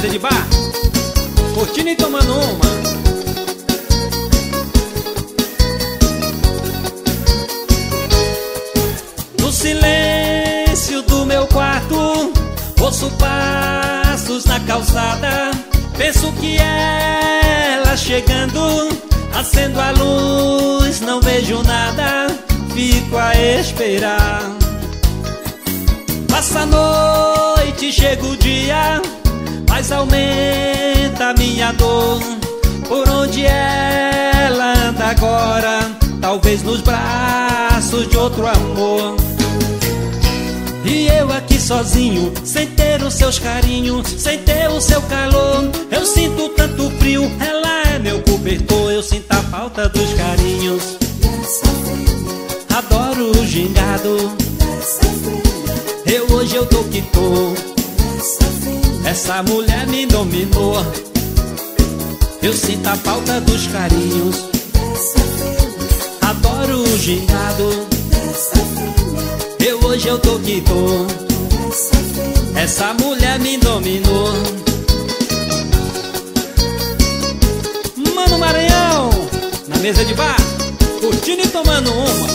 mesa de bar, curtindo e tomando uma. No silêncio do meu quarto, ouço passos na calçada. Penso que ela chegando, acendo a luz, não vejo nada, fico a esperar. Passa a noite, chega o dia, mas aumenta a minha dor. Por onde ela anda agora? Talvez nos braços de outro amor. E eu aqui sozinho, sem ter os seus carinhos, sem ter o seu calor. Eu sinto tanto frio, ela é meu cobertor. Eu sinto a falta dos carinhos. Adoro o gingado. Hoje eu tô que tô. Essa mulher me dominou. Eu sinto a falta dos carinhos. Adoro o gingado. Hoje eu tô que tô. Essa mulher me dominou. Mano Maranhão, na mesa de bar, curtindo e tomando uma.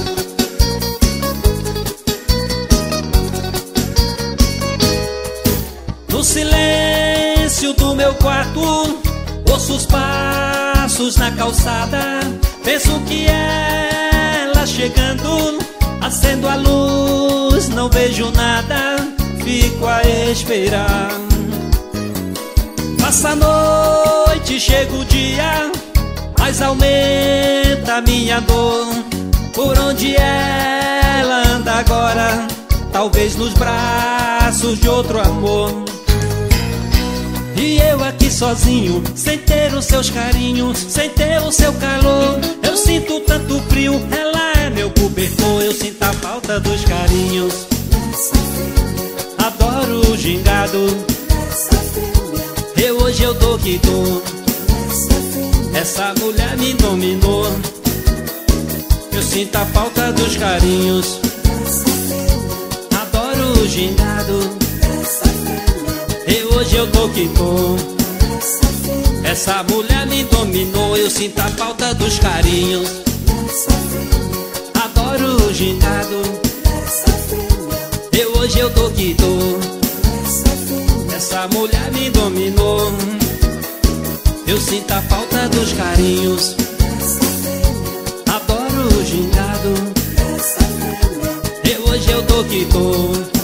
No silêncio do meu quarto, ouço os passos na calçada. Penso que ela chegando, acendo a luz, não vejo nada, fico a esperar. Passa a noite, chega o dia, mas aumenta a minha dor. Por onde ela anda agora? Talvez nos braços de outro amor. E eu aqui sozinho, sem ter os seus carinhos, sem ter o seu calor. Eu sinto tanto frio, ela é meu cobertor. Eu sinto a falta dos carinhos. Adoro o gingado. Hoje eu tô que tô. Essa mulher me dominou. Eu sinto a falta dos carinhos. Adoro o gingado. Hoje eu tô que tô. Essa mulher me dominou. Eu sinto a falta dos carinhos. Adoro o gingado. Hoje eu tô que tô. Essa mulher me dominou. Eu sinto a falta dos carinhos. Adoro o gingado. Hoje eu tô que tô.